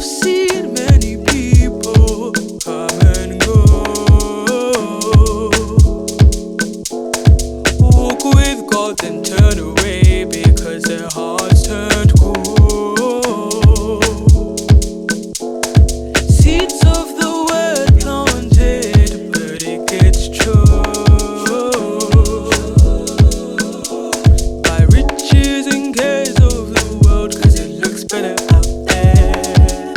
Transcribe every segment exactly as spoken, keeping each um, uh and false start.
seen many people come and go, walk with God then turn away because their hearts turned cold. Seeds of the word planted, but it gets choked by riches and cares of the world, cause it looks better out there.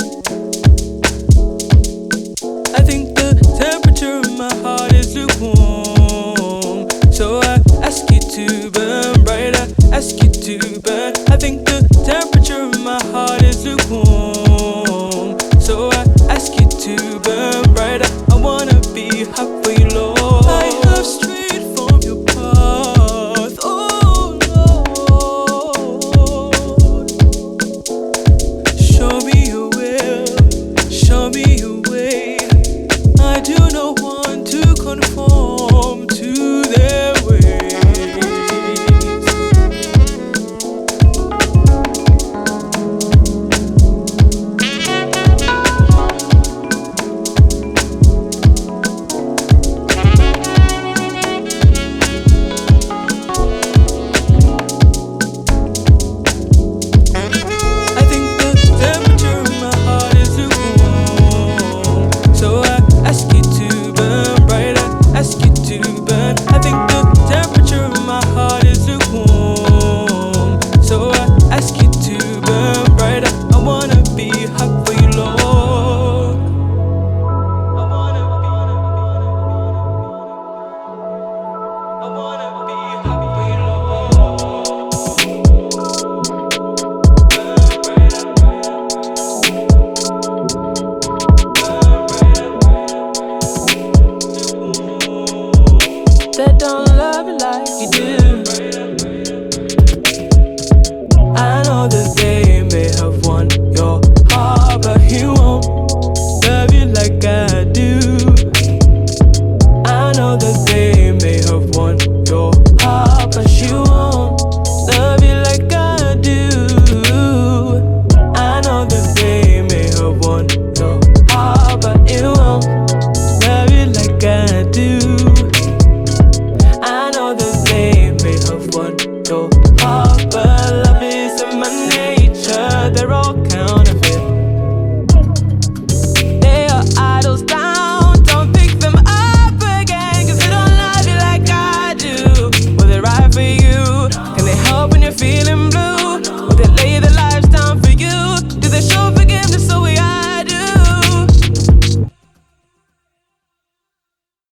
I think the temperature of my heart is lukewarm, so I ask you to burn brighter, ask you to burn. I think the temperature of my heart is lukewarm, so I ask you to burn brighter. I wanna be hot for you, Lord. I have strayed from your path, oh Lord. Show me your will, show me your way. I do not want to conform to their ways. I think the temperature of my heart is lukewarm, so I ask you to burn brighter, ask you to burn. I think the temperature of my heart is lukewarm, so I ask you to burn brighter. I wanna be hot for you, Lord. I wanna be, I wanna be hot for you, Lord. They don't love you like you do. I know that they may have won your heart, but he won't love you like I do. I know that they may have won your heart, but she won't love you like I do. I know that they may have won your heart, but it won't love you like I do. I know that they may have won your heart, but